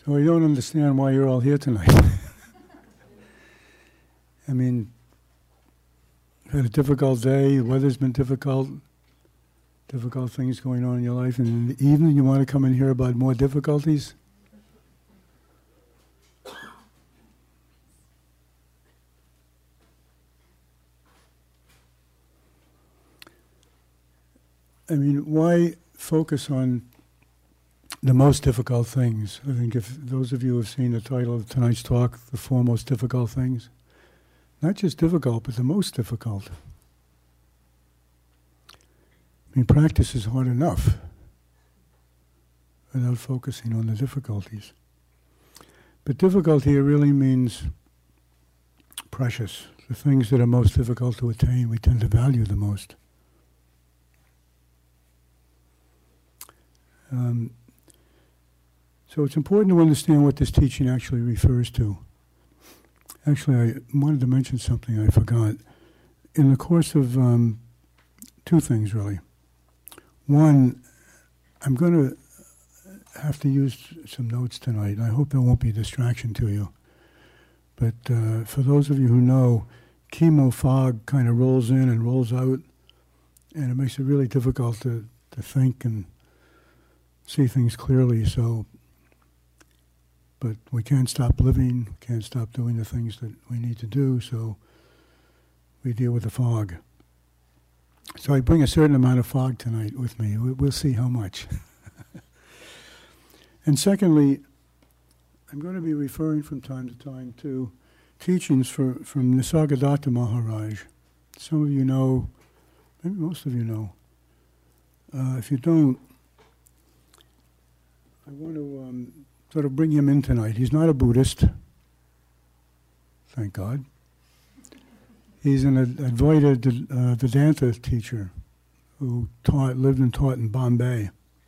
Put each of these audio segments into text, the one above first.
So I don't understand why you're all here tonight. I mean, had a difficult day, the weather's been difficult things going on in your life, and in the evening you want to come and hear about more difficulties? I mean, why focus on the most difficult things? I think if those of you who have seen the title of tonight's talk, The Four Most Difficult Things, not just difficult, but the most difficult. I mean, practice is hard enough without focusing on the difficulties. But difficult here really means precious. The things that are most difficult to attain, we tend to value the most. So it's important to understand what this teaching actually refers to. Actually, I wanted to mention something I forgot. In the course of two things, really. One, I'm going to have to use some notes tonight. I hope there won't be a distraction to you. But for those of you who know, chemo fog kind of rolls in and rolls out, and it makes it really difficult to think and see things clearly. But we can't stop living, can't stop doing the things that we need to do, so we deal with the fog. So I bring a certain amount of fog tonight with me. We'll see how much. And secondly, I'm going to be referring from time to time to teachings from Nisargadatta Maharaj. Some of you know, maybe most of you know. If you don't, I want to sort of bring him in tonight. He's not a Buddhist, thank God. He's an Advaita Vedanta teacher who lived and taught in Bombay.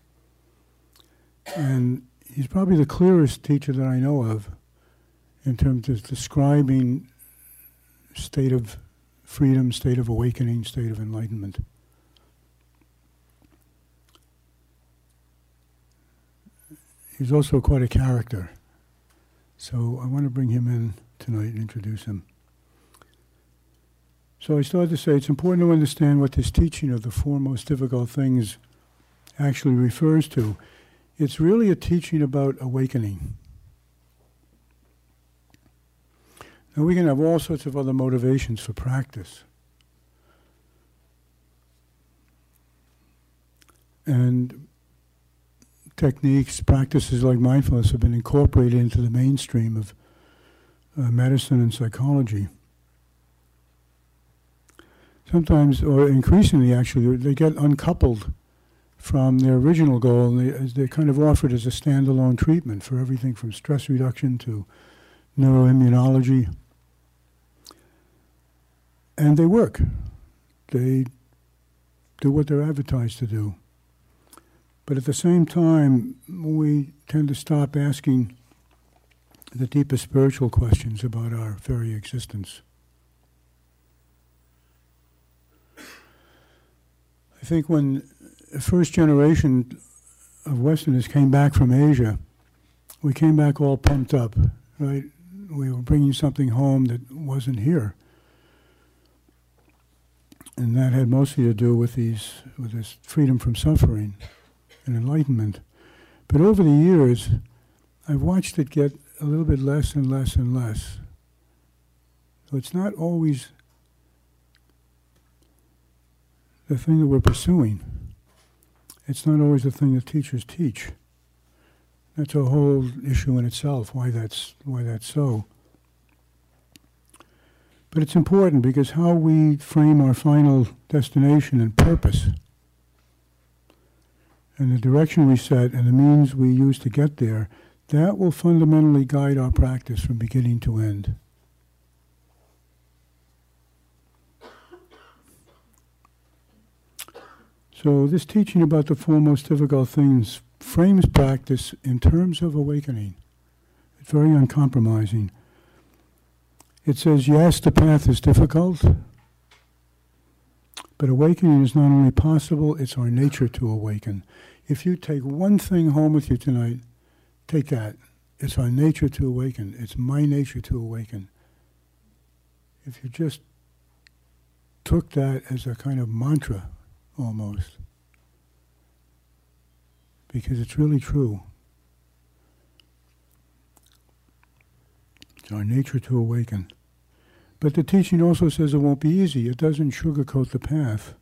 And he's probably the clearest teacher that I know of in terms of describing state of freedom, state of awakening, state of enlightenment. He's also quite a character. So I want to bring him in tonight and introduce him. So I started to say it's important to understand what this teaching of the four most difficult things actually refers to. It's really a teaching about awakening. Now we can have all sorts of other motivations for practice. And techniques, practices like mindfulness have been incorporated into the mainstream of medicine and psychology. Sometimes, or increasingly actually, they get uncoupled from their original goal, and they're kind of offered as a standalone treatment for everything from stress reduction to neuroimmunology. And they work. They do what they're advertised to do. But at the same time, we tend to stop asking the deepest spiritual questions about our very existence. I think when the first generation of Westerners came back from Asia, we came back all pumped up, right? We were bringing something home that wasn't here. And that had mostly to do with this freedom from suffering and enlightenment. But over the years, I've watched it get a little bit less and less and less. So it's not always the thing that we're pursuing. It's not always the thing that teachers teach. That's a whole issue in itself, why that's so. But it's important because how we frame our final destination and purpose, and the direction we set and the means we use to get there, that will fundamentally guide our practice from beginning to end. So this teaching about the four most difficult things frames practice in terms of awakening. It's very uncompromising. It says, yes, the path is difficult, but awakening is not only possible, it's our nature to awaken. If you take one thing home with you tonight, take that. It's our nature to awaken. It's my nature to awaken. If you just took that as a kind of mantra, almost, because it's really true. It's our nature to awaken. But the teaching also says it won't be easy. It doesn't sugarcoat the path.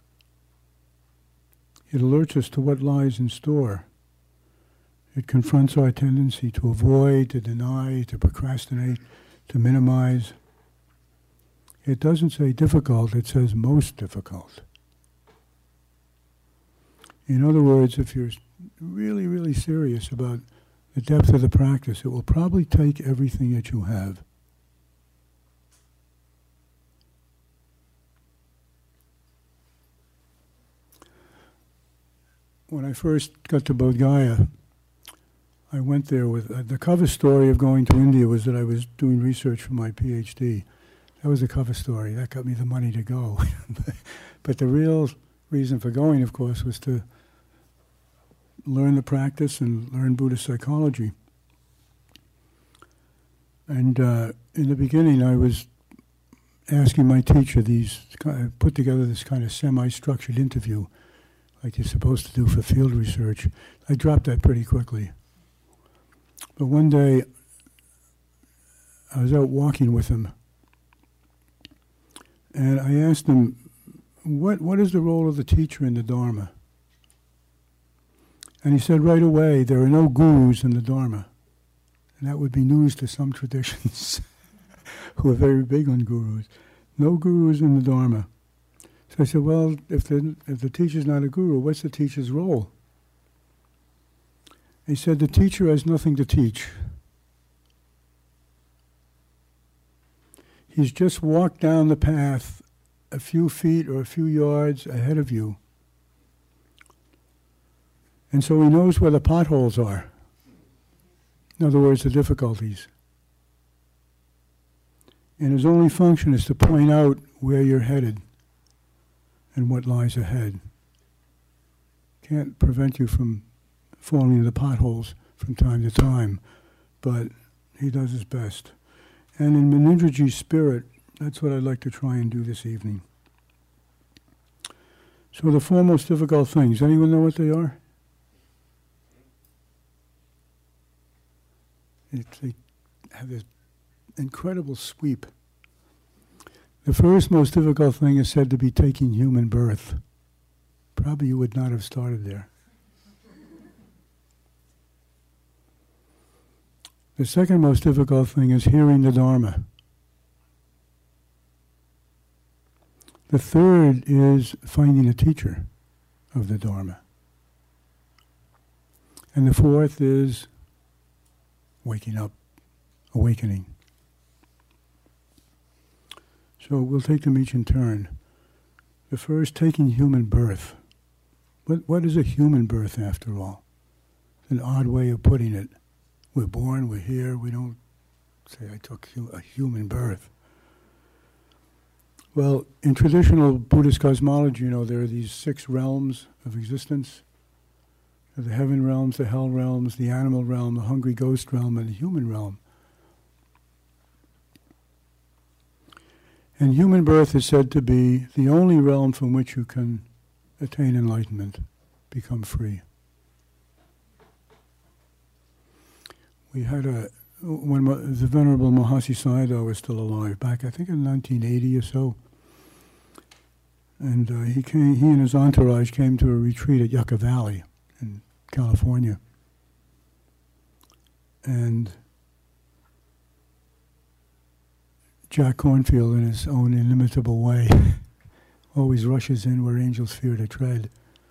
It alerts us to what lies in store. It confronts our tendency to avoid, to deny, to procrastinate, to minimize. It doesn't say difficult, it says most difficult. In other words, if you're really, really serious about the depth of the practice, it will probably take everything that you have. When I first got to Bodh Gaya, I went there with, the cover story of going to India was that I was doing research for my PhD. That was the cover story. That got me the money to go. But the real reason for going, of course, was to learn the practice and learn Buddhist psychology. And in the beginning, I was asking my teacher put together this kind of semi-structured interview, like you're supposed to do for field research. I dropped that pretty quickly. But one day, I was out walking with him, and I asked him, what is the role of the teacher in the Dharma? And he said right away, there are no gurus in the Dharma. And that would be news to some traditions who are very big on gurus. No gurus in the Dharma. So I said, well, if the teacher's not a guru, what's the teacher's role? He said, the teacher has nothing to teach. He's just walked down the path a few feet or a few yards ahead of you. And so he knows where the potholes are. In other words, the difficulties. And his only function is to point out where you're headed and what lies ahead. Can't prevent you from falling into the potholes from time to time, but he does his best. And in Munindraji's spirit, that's what I'd like to try and do this evening. So the four most difficult things, anyone know what they are? They have this incredible sweep. The first most difficult thing is said to be taking human birth. Probably you would not have started there. The second most difficult thing is hearing the Dharma. The third is finding a teacher of the Dharma. And the fourth is waking up, awakening. So we'll take them each in turn. The first, taking human birth. What is a human birth, after all? It's an odd way of putting it. We're born, we're here, we don't say, I took a human birth. Well, in traditional Buddhist cosmology, there are these 6 realms of existence. The heaven realms, the hell realms, the animal realm, the hungry ghost realm, and the human realm. And human birth is said to be the only realm from which you can attain enlightenment, become free. We had when the Venerable Mahasi Sayadaw was still alive, back I think in 1980 or so, and he and his entourage came to a retreat at Yucca Valley in California. And Jack Kornfield, in his own inimitable way, always rushes in where angels fear to tread.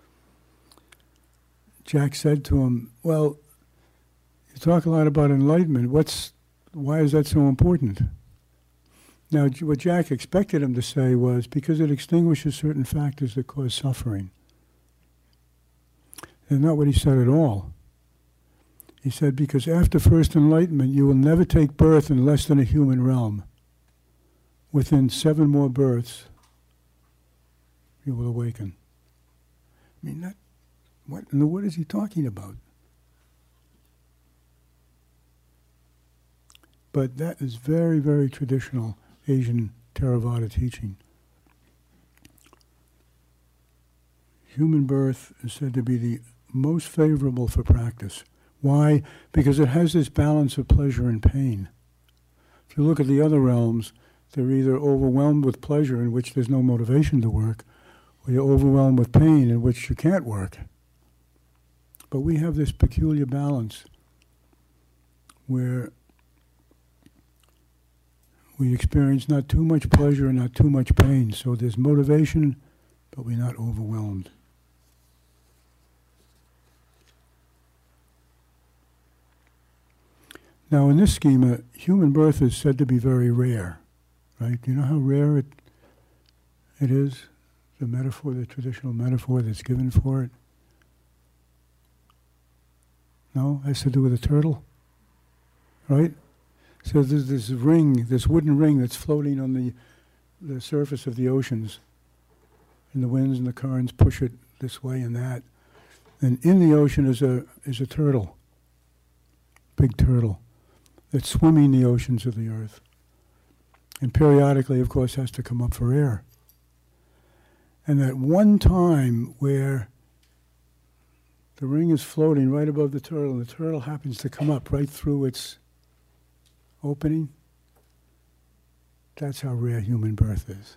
Jack said to him, well, you talk a lot about enlightenment. Why is that so important? Now, what Jack expected him to say was, because it extinguishes certain factors that cause suffering. That's not what he said at all. He said, because after first enlightenment, you will never take birth in less than a human realm. Within 7 more births, you will awaken. I mean, what in the world is he talking about? But that is very, very traditional Asian Theravada teaching. Human birth is said to be the most favorable for practice. Why? Because it has this balance of pleasure and pain. If you look at the other realms, they're either overwhelmed with pleasure, in which there's no motivation to work, or you're overwhelmed with pain, in which you can't work. But we have this peculiar balance where we experience not too much pleasure and not too much pain. So there's motivation, but we're not overwhelmed. Now, in this schema, human birth is said to be very rare, right? Do you know how rare it is? The metaphor, the traditional metaphor that's given for it? No? It has to do with a turtle, right? So there's this ring, this wooden ring that's floating on the surface of the oceans. And the winds and the currents push it this way and that. And in the ocean is a turtle, big turtle, that's swimming the oceans of the earth. And periodically, of course, has to come up for air. And that one time where the ring is floating right above the turtle, and the turtle happens to come up right through its opening, that's how rare human birth is.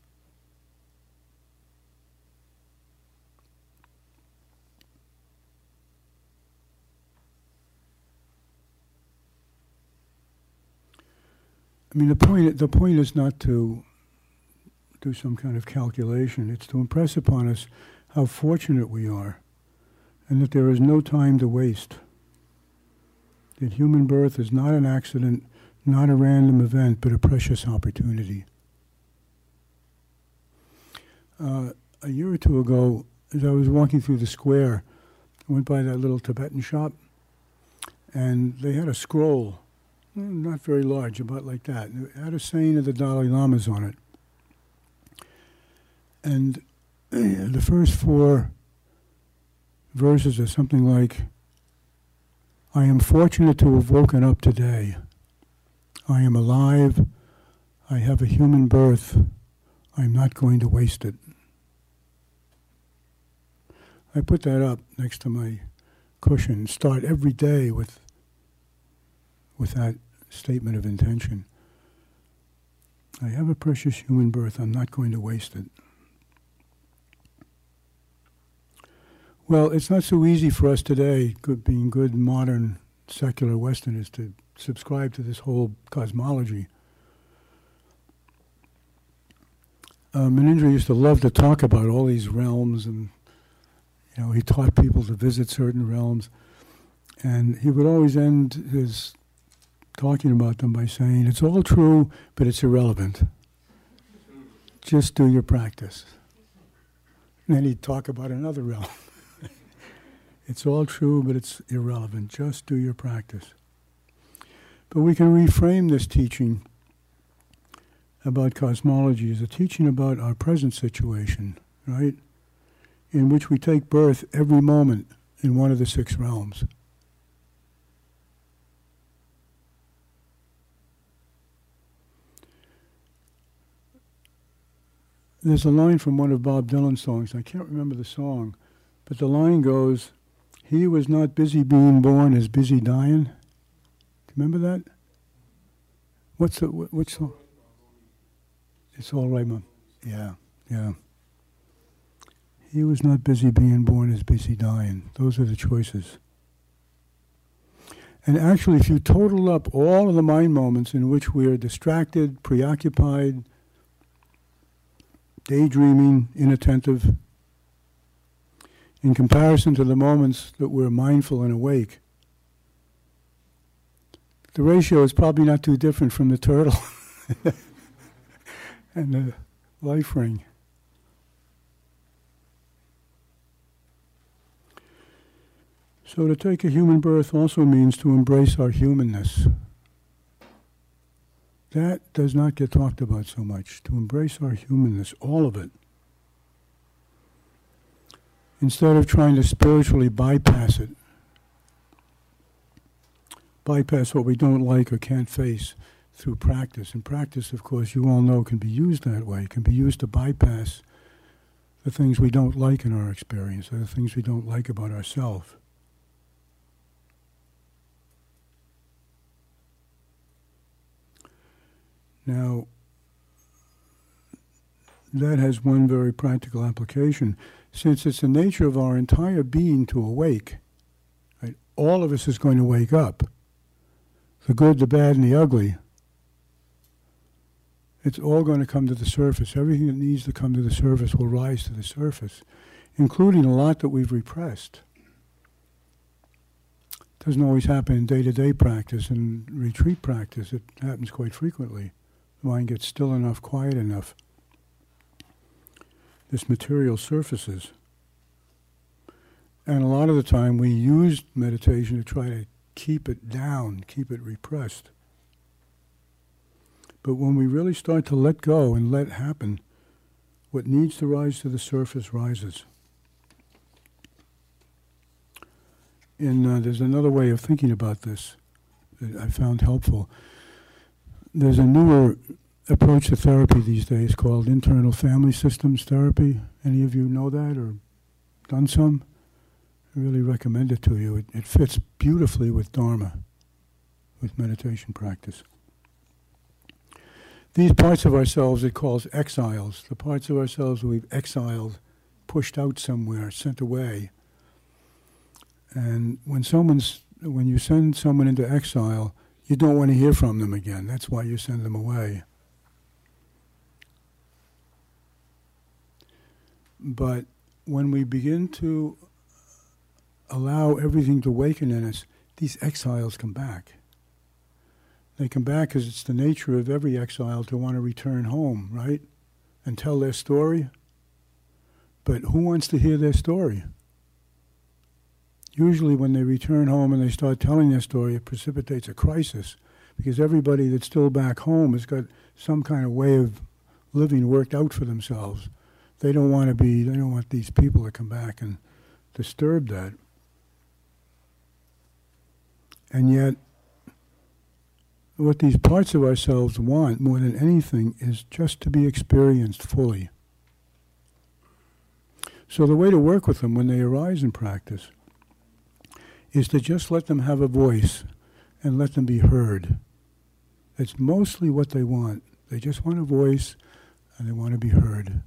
I mean, the point is not to do some kind of calculation. It's to impress upon us how fortunate we are, and that there is no time to waste. That human birth is not an accident, not a random event, but a precious opportunity. A year or two ago, as I was walking through the square, I went by that little Tibetan shop, and they had a scroll, not very large, about like that. It had a saying of the Dalai Lama's on it. And the first 4 verses are something like, I am fortunate to have woken up today. I am alive. I have a human birth. I'm not going to waste it. I put that up next to my cushion. Start every day with that statement of intention. I have a precious human birth. I'm not going to waste it. Well, it's not so easy for us today, being good modern secular Westerners, to subscribe to this whole cosmology. Munindra used to love to talk about all these realms, and he taught people to visit certain realms, and he would always end his talking about them by saying, it's all true, but it's irrelevant. Just do your practice. And then he'd talk about another realm. It's all true, but it's irrelevant. Just do your practice. But we can reframe this teaching about cosmology as a teaching about our present situation, right? In which we take birth every moment in one of the 6 realms. There's a line from one of Bob Dylan's songs. I can't remember the song, but the line goes, he was not busy being born, is busy dying. Do you remember that? Which song? It's all right, Mom. Yeah. He was not busy being born, is busy dying. Those are the choices. And actually, if you total up all of the mind moments in which we are distracted, preoccupied, daydreaming, inattentive, in comparison to the moments that we're mindful and awake, the ratio is probably not too different from the turtle and the life ring. So to take a human birth also means to embrace our humanness. That does not get talked about so much, to embrace our humanness, all of it. Instead of trying to spiritually bypass it bypass what we don't like or can't face through practice. And practice, of course, you all know, can be used that way. It can be used to bypass the things we don't like in our experience, or the things we don't like about ourselves. Now, that has one very practical application. Since it's the nature of our entire being to awake, right, all of us is going to wake up. The good, the bad, and the ugly. It's all going to come to the surface. Everything that needs to come to the surface will rise to the surface, including a lot that we've repressed. It doesn't always happen in day-to-day practice and retreat practice. It happens quite frequently. The mind gets still enough, quiet enough. This material surfaces. And a lot of the time we use meditation to try to keep it down, keep it repressed. But when we really start to let go and let happen, what needs to rise to the surface rises. And there's another way of thinking about this that I found helpful. There's a newer approach to therapy these days called internal family systems therapy. Any of you know that or done some? I really recommend it to you. It fits beautifully with Dharma, with meditation practice. These parts of ourselves it calls exiles, the parts of ourselves we've exiled, pushed out somewhere, sent away. And when you send someone into exile, you don't want to hear from them again. That's why you send them away. But when we begin to allow everything to awaken in us, these exiles come back. They come back because it's the nature of every exile to want to return home, right? And tell their story. But who wants to hear their story? Usually when they return home and they start telling their story, it precipitates a crisis, because everybody that's still back home has got some kind of way of living worked out for themselves. They don't want these people to come back and disturb that. And yet, what these parts of ourselves want more than anything is just to be experienced fully. So the way to work with them when they arise in practice is to just let them have a voice and let them be heard. It's mostly what they want. They just want a voice and they want to be heard.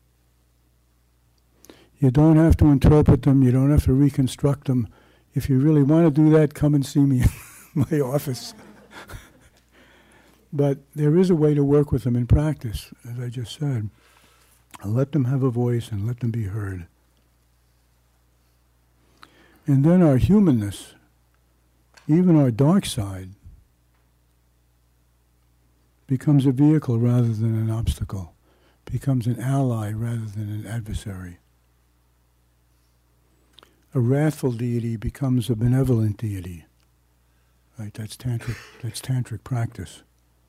You don't have to interpret them. You don't have to reconstruct them. If you really want to do that, come and see me in my office. But there is a way to work with them in practice, as I just said. Let them have a voice and let them be heard. And then our humanness, even our dark side, becomes a vehicle rather than an obstacle, becomes an ally rather than an adversary. A wrathful deity becomes a benevolent deity. Right? That's tantric practice.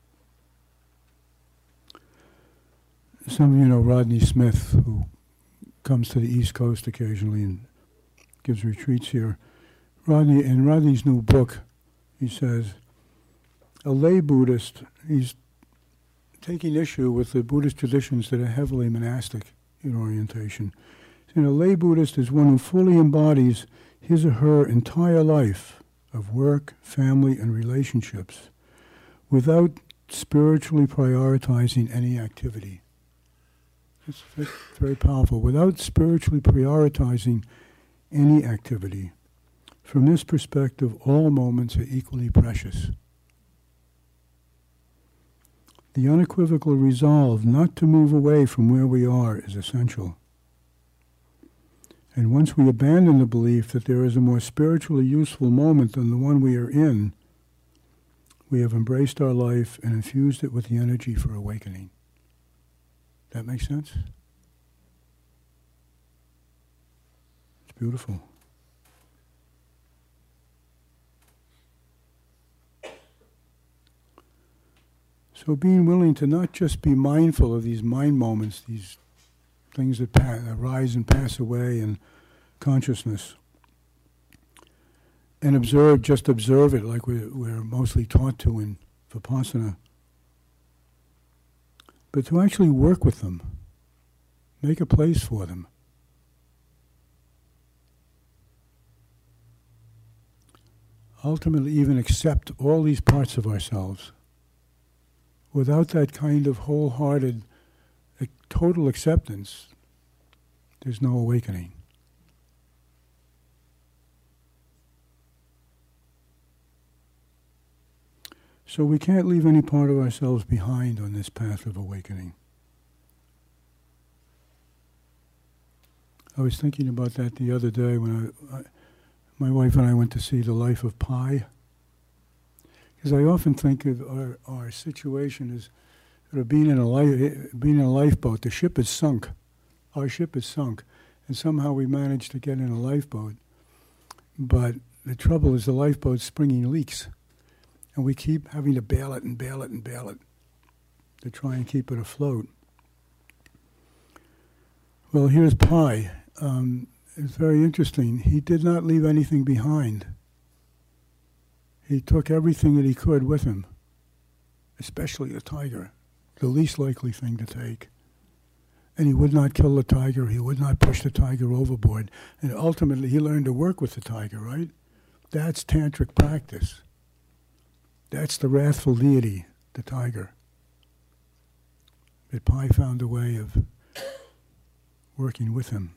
Some of you know Rodney Smith, who comes to the East Coast occasionally and gives retreats here. In Rodney's new book, he says, a lay Buddhist, he's taking issue with the Buddhist traditions that are heavily monastic in orientation. And a lay Buddhist is one who fully embodies his or her entire life of work, family, and relationships without spiritually prioritizing any activity. It's very powerful. Without spiritually prioritizing any activity. From this perspective, all moments are equally precious. The unequivocal resolve not to move away from where we are is essential. And once we abandon the belief that there is a more spiritually useful moment than the one we are in, we have embraced our life and infused it with the energy for awakening. That make sense? It's beautiful. So being willing to not just be mindful of these mind moments, these things that arise and pass away in consciousness, and observe, just observe it like we're mostly taught to in Vipassana. But to actually work with them, make a place for them. Ultimately even accept all these parts of ourselves. Without that kind of wholehearted, total acceptance, there's no awakening. So we can't leave any part of ourselves behind on this path of awakening. I was thinking about that the other day when my wife and I went to see The Life of Pi. Because I often think of our situation as being in a lifeboat. The ship is sunk. Our ship is sunk. And somehow we managed to get in a lifeboat. But the trouble is the lifeboat's springing leaks. And we keep having to bail it and bail it and bail it to try and keep it afloat. Well, here's Pi. It's very interesting. He did not leave anything behind. He took everything that he could with him, especially the tiger, the least likely thing to take. And he would not kill the tiger. He would not push the tiger overboard. And ultimately, he learned to work with the tiger, right? That's tantric practice. That's the wrathful deity, the tiger. But Pi found a way of working with him.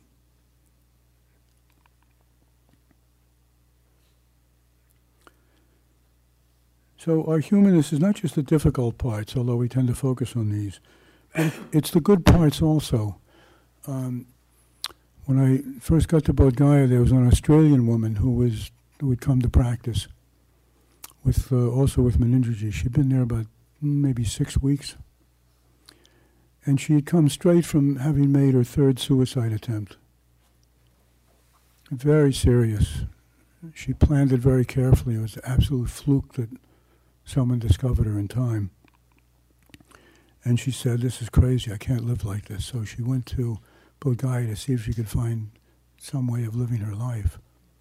So our humanness is not just the difficult parts, although we tend to focus on these. But it's the good parts also. When I first got to Bodh Gaya, there was an Australian woman who would come to practice, also with Munindraji. She'd been there about maybe 6 weeks. And she had come straight from having made her third suicide attempt. Very serious. She planned it very carefully. It was an absolute fluke that someone discovered her in time. And she said, "This is crazy, I can't live like this." So she went to Bodh Gaya to see if she could find some way of living her life.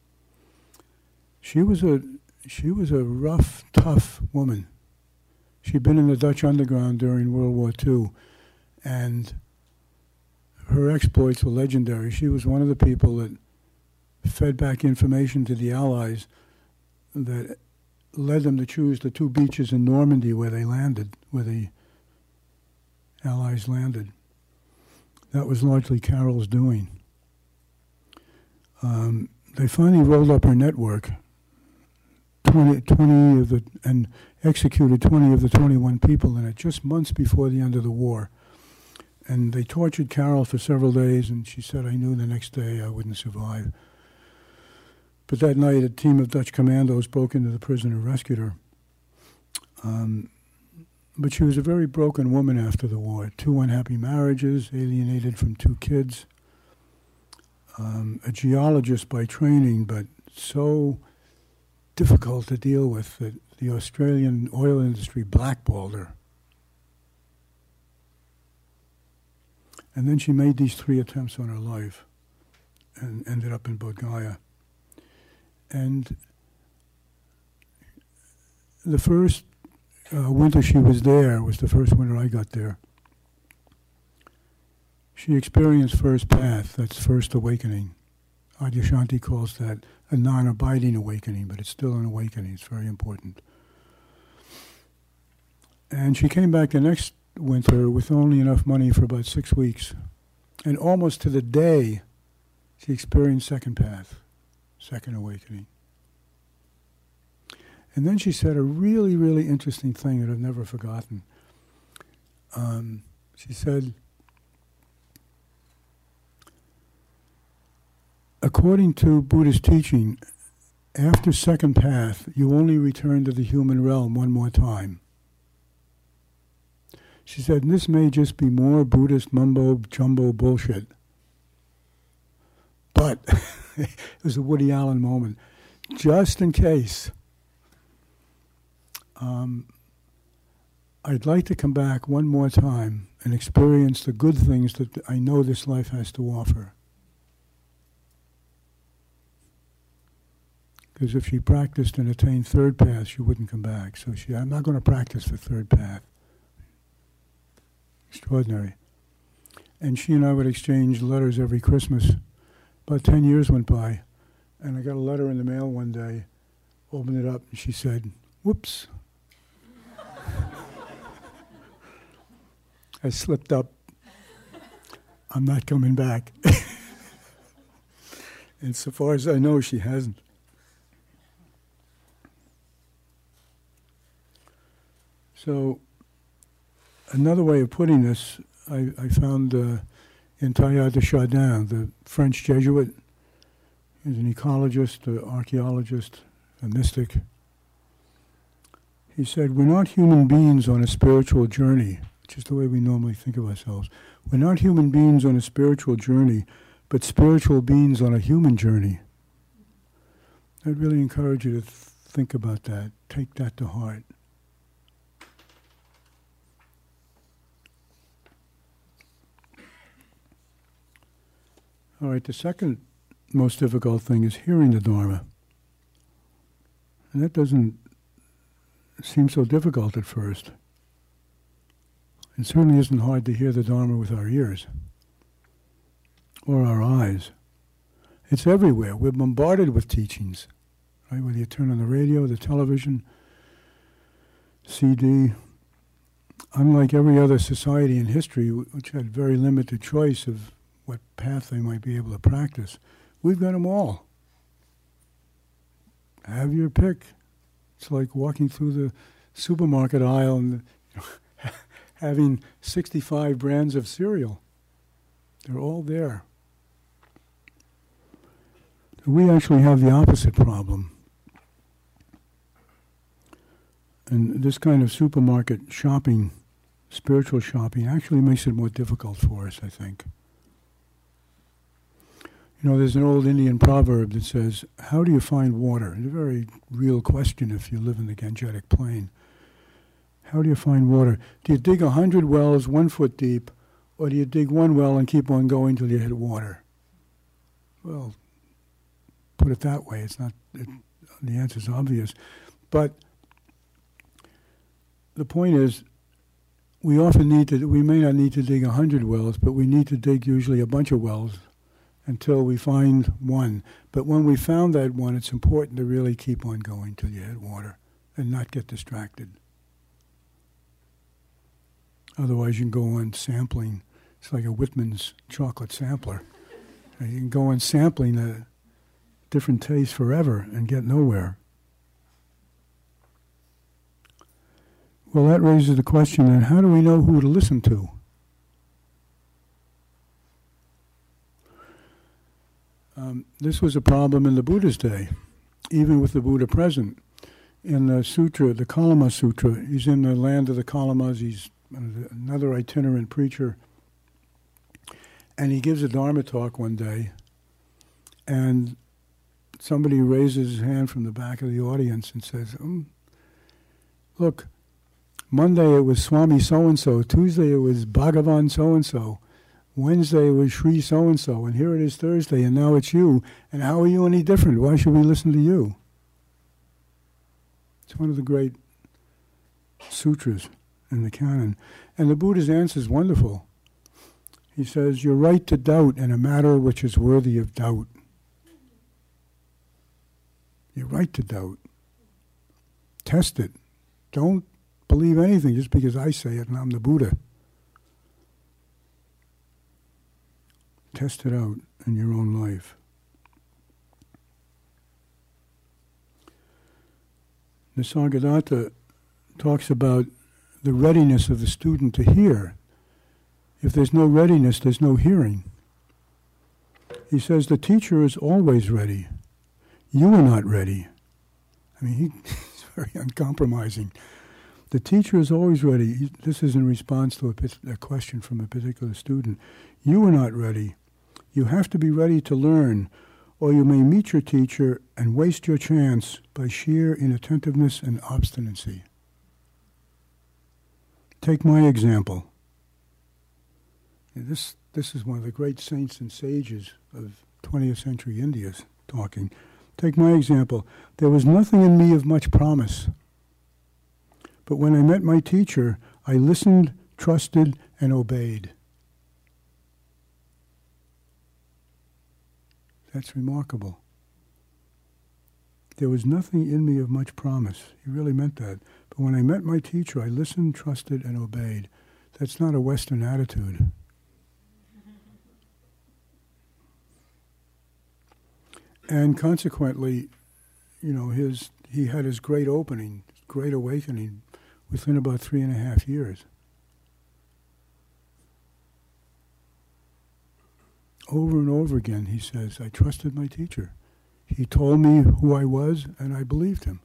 She was a rough, tough woman. She'd been in the Dutch underground during World War II, and her exploits were legendary. She was one of the people that fed back information to the Allies that led them to choose the 2 beaches in Normandy where they landed, where the Allies landed. That was largely Carol's doing. They finally rolled up her network, 20 of the, and executed 20 of the 21 people in it, just months before the end of the war. And they tortured Carol for several days, and she said, "I knew the next day I wouldn't survive." But that night, a team of Dutch commandos broke into the prison and rescued her. But she was a very broken woman after the war. 2 unhappy marriages, alienated from 2 kids. A geologist by training, but so difficult to deal with that the Australian oil industry blackballed her. And then she made these 3 attempts on her life and ended up in Bodh Gaya. And the first winter she was there was the first winter I got there. She experienced first path, that's first awakening. Adyashanti calls that a non-abiding awakening, but it's still an awakening. It's very important. And she came back the next winter with only enough money for about 6 weeks. And almost to the day, she experienced second path, second awakening. And then she said a really, really interesting thing that I've never forgotten. She said, according to Buddhist teaching, after second path, you only return to the human realm one more time. She said, and this may just be more Buddhist mumbo-jumbo bullshit. But it was a Woody Allen moment. Just in case, I'd like to come back one more time and experience the good things that I know this life has to offer. because if she practiced and attained third path, she wouldn't come back. So I'm not going to practice for third path. Extraordinary. And she and I would exchange letters every Christmas. About 10 years went by, and I got a letter in the mail one day, opened it up, and she said, "Whoops." I slipped up. I'm not coming back. And so far as I know, she hasn't. So, another way of putting this, I found in Teilhard de Chardin, the French Jesuit. He's an ecologist, an archaeologist, a mystic. He said, "We're not human beings on a spiritual journey," which is the way we normally think of ourselves. "We're not human beings on a spiritual journey, but spiritual beings on a human journey." I'd really encourage you to think about that. Take that to heart. All right, the second most difficult thing is hearing the Dharma. And that doesn't seem so difficult at first. It certainly isn't hard to hear the Dharma with our ears or our eyes. It's everywhere. We're bombarded with teachings, right? Whether you turn on the radio, the television, CD. Unlike every other society in history, which had very limited choice of what path they might be able to practice, we've got them all. Have your pick. It's like walking through the supermarket aisle and having 65 brands of cereal. They're all there. We actually have the opposite problem. And this kind of supermarket shopping, spiritual shopping, actually makes it more difficult for us, I think. You know, there's an old Indian proverb that says, "How do you find water?" It's a very real question if you live in the Gangetic Plain. How do you find water? Do you dig 100 wells 1 foot deep, or do you dig one well and keep on going till you hit water? Well, put it that way. The answer's obvious. But the point is, we may not need to dig 100 wells, but we need to dig usually a bunch of wells until we find one. But when we found that one, it's important to really keep on going till you hit water and not get distracted. Otherwise, you can go on sampling. It's like a Whitman's chocolate sampler. You can go on sampling a different taste forever and get nowhere. Well, that raises the question, then, how do we know who to listen to? This was a problem in the Buddha's day, even with the Buddha present. In the sutra, the Kalama Sutra, he's in the land of the Kalamas, he's another itinerant preacher, and he gives a Dharma talk one day, and somebody raises his hand from the back of the audience and says, "Look, Monday it was Swami so-and-so, Tuesday it was Bhagavan so-and-so, Wednesday it was Sri so-and-so, and here it is Thursday, and now it's you, and how are you any different? Why should we listen to you?" It's one of the great sutras in the canon. And the Buddha's answer is wonderful. He says, "You're right to doubt in a matter which is worthy of doubt." You're right to doubt. Test it. Don't believe anything just because I say it and I'm the Buddha. Test it out in your own life. Nisargadatta talks about the readiness of the student to hear. If there's no readiness, there's no hearing. He says the teacher is always ready. You are not ready. I mean, he's very uncompromising. The teacher is always ready. This is in response to a question from a particular student. You are not ready. You have to be ready to learn, or you may meet your teacher and waste your chance by sheer inattentiveness and obstinacy. Take my example. This is one of the great saints and sages of 20th century India talking. Take my example. There was nothing in me of much promise. But when I met my teacher, I listened, trusted, and obeyed. That's remarkable. There was nothing in me of much promise. He really meant that. But when I met my teacher, I listened, trusted, and obeyed. That's not a Western attitude. And consequently, he had his great opening, great awakening, within about 3.5 years. Over and over again, he says, I trusted my teacher. He told me who I was, and I believed him.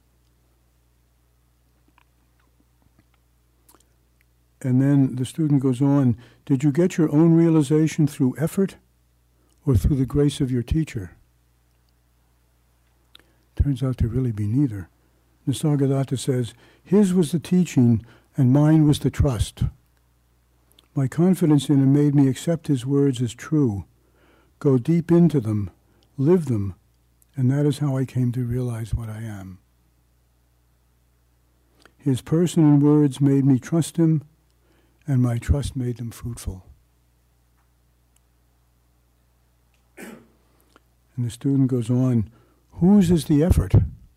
And then the student goes on, did you get your own realization through effort or through the grace of your teacher? Turns out to really be neither. Nisargadatta says, his was the teaching and mine was the trust. My confidence in him made me accept his words as true, go deep into them, live them, and that is how I came to realize what I am. His person and words made me trust him, and my trust made them fruitful. And the student goes on, whose is the effort?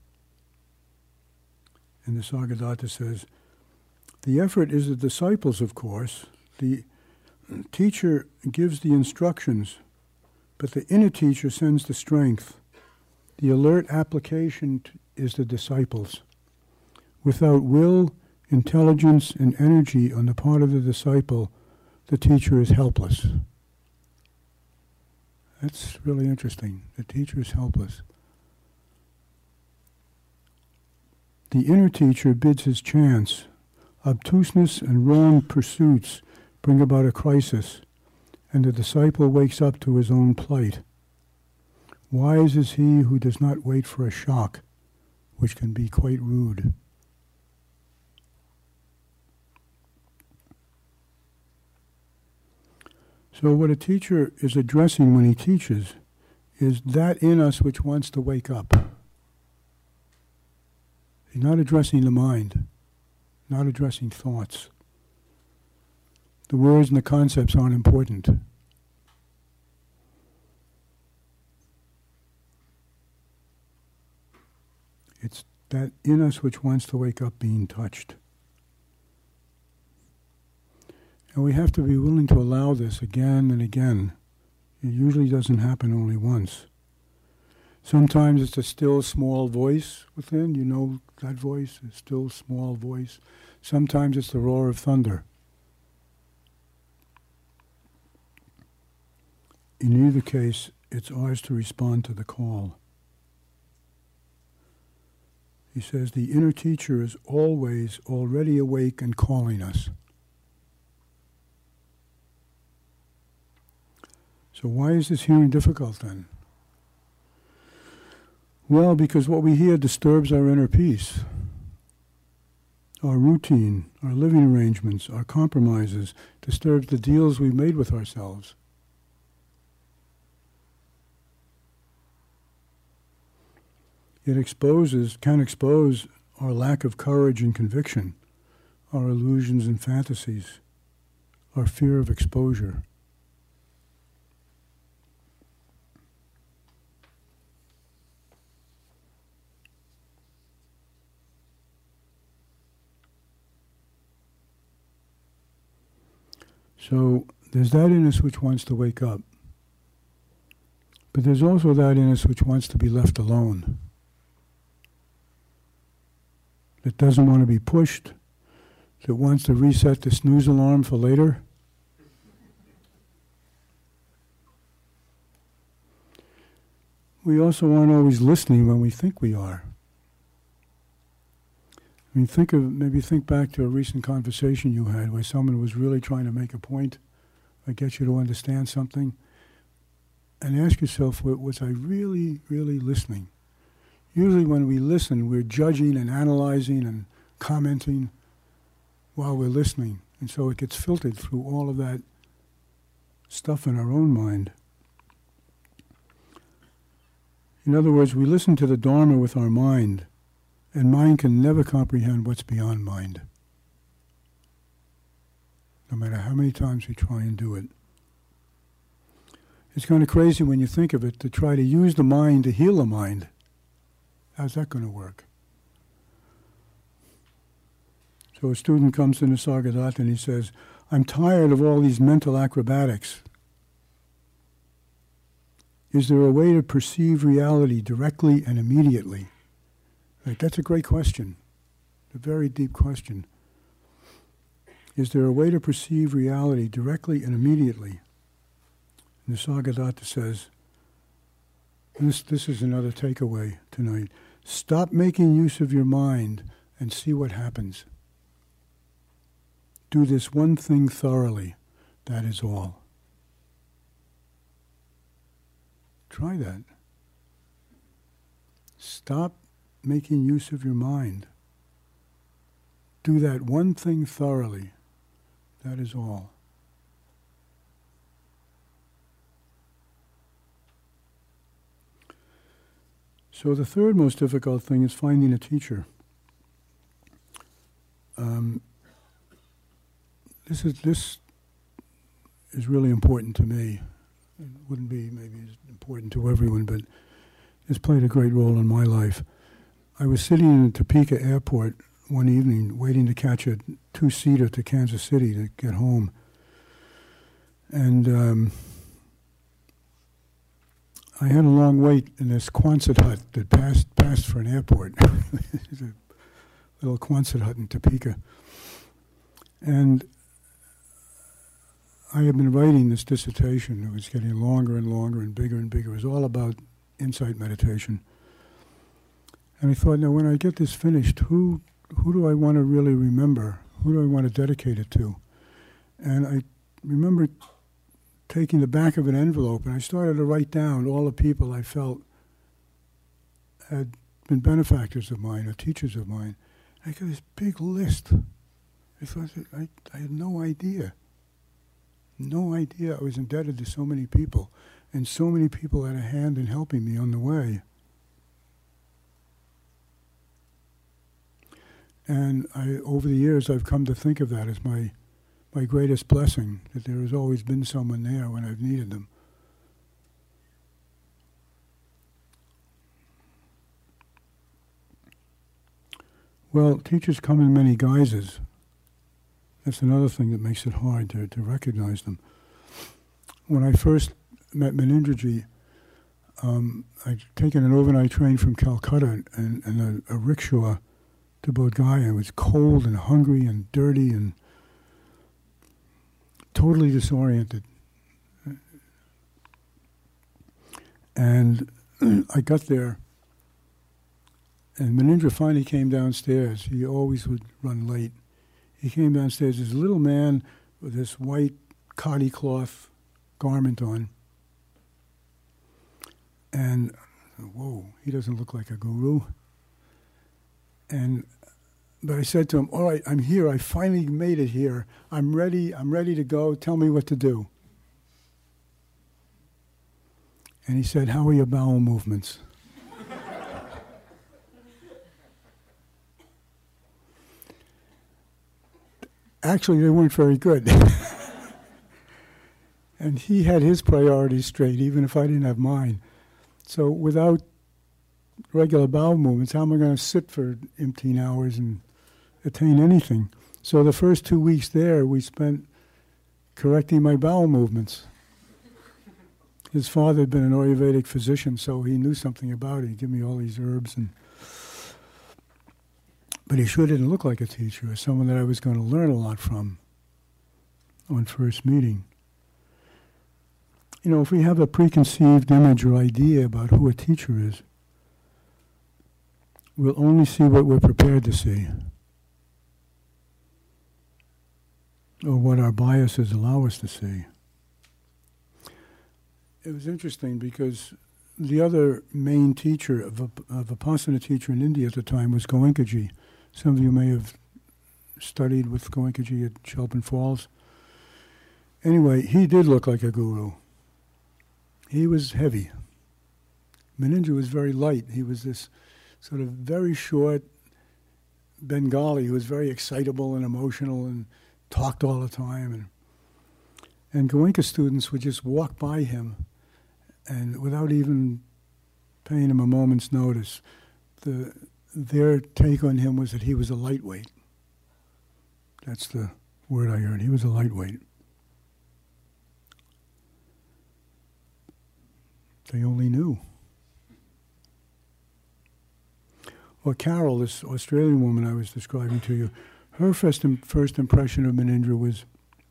And the Nisargadatta says, the effort is the disciples, of course. The teacher gives the instructions, but the inner teacher sends the strength. The alert application is the disciples. Without will, intelligence, and energy on the part of the disciple, the teacher is helpless. That's really interesting. The teacher is helpless. The inner teacher bids his chance. Obtuseness and wrong pursuits bring about a crisis, and the disciple wakes up to his own plight. Wise is he who does not wait for a shock, which can be quite rude. So what a teacher is addressing when he teaches is that in us which wants to wake up. He's not addressing the mind, not addressing thoughts. The words and the concepts aren't important. It's that in us which wants to wake up being touched. And we have to be willing to allow this again and again. It usually doesn't happen only once. Sometimes it's a still small voice within, that voice, a still small voice. Sometimes it's the roar of thunder. In either case, it's ours to respond to the call. He says, the inner teacher is always already awake and calling us. So why is this hearing difficult then? Well, because what we hear disturbs our inner peace. Our routine, our living arrangements, our compromises, disturbs the deals we've made with ourselves. It can expose our lack of courage and conviction, our illusions and fantasies, our fear of exposure. So there's that in us which wants to wake up. But there's also that in us which wants to be left alone. That doesn't want to be pushed. That wants to reset the snooze alarm for later. We also aren't always listening when we think we are. I mean, think back to a recent conversation you had where someone was really trying to make a point or get you to understand something, and ask yourself, was I really, really listening? Usually when we listen, we're judging and analyzing and commenting while we're listening, and so it gets filtered through all of that stuff in our own mind. In other words, we listen to the Dharma with our mind, and mind can never comprehend what's beyond mind, no matter how many times we try and do it. It's kind of crazy when you think of it, to try to use the mind to heal the mind. How's that going to work? So a student comes to Nisargadatta and he says, I'm tired of all these mental acrobatics. Is there a way to perceive reality directly and immediately? Right, that's a great question, a very deep question. Is there a way to perceive reality directly and immediately? Nisargadatta says, this is another takeaway tonight. Stop making use of your mind and see what happens. Do this one thing thoroughly, that is all. Try that. Stop making use of your mind. Do that one thing thoroughly, that is all. So the third most difficult thing is finding a teacher. This is really important to me. It wouldn't be maybe as important to everyone, but it's played a great role in my life. I was sitting in Topeka Airport one evening waiting to catch a two-seater to Kansas City to get home. And I had a long wait in this Quonset hut that passed for an airport. It's a little Quonset hut in Topeka. And I had been writing this dissertation. It was getting longer and longer and bigger. It was all about insight meditation. And I thought, now when I get this finished, who do I want to really remember? Who do I want to dedicate it to? And I remember taking the back of an envelope, and I started to write down all the people I felt had been benefactors of mine or teachers of mine. I got this big list. I thought, I had no idea. No idea I was indebted to so many people, and so many people had a hand in helping me on the way. And over the years, I've come to think of that as my greatest blessing, that there has always been someone there when I've needed them. Well, teachers come in many guises. That's another thing that makes it hard to recognize them. When I first met Munindraji, I'd taken an overnight train from Calcutta and a rickshaw to Bodh Gaya. It was cold and hungry and dirty and totally disoriented. And I got there, and Munindra finally came downstairs. He always would run late. He came downstairs, this little man with this white khadi cloth garment on. And, whoa, he doesn't look like a guru. But I said to him, all right, I'm here. I finally made it here. I'm ready to go. Tell me what to do. And he said, how are your bowel movements? Actually, they weren't very good. And he had his priorities straight, even if I didn't have mine. So without regular bowel movements, how am I going to sit for 18 hours and attain anything? So the first 2 weeks there, we spent correcting my bowel movements. His father had been an Ayurvedic physician, so he knew something about it. He'd give me all these herbs. But he sure didn't look like a teacher, or someone that I was going to learn a lot from on first meeting. You know, if we have a preconceived image or idea about who a teacher is, we'll only see what we're prepared to see, or what our biases allow us to see. It was interesting because the other main teacher of Vipassana teacher in India at the time was Goenkaji. Some of you may have studied with Goenkaji at Shelburne Falls. Anyway, he did look like a guru. He was heavy, Munindra was very light. He was this sort of very short Bengali who was very excitable and emotional and talked all the time. And Goenka students would just walk by him and without even paying him a moment's notice. Their take on him was that he was a lightweight. That's the word I heard. He was a lightweight. They only knew. Well, Carol, this Australian woman I was describing to you, her first impression of Munindra was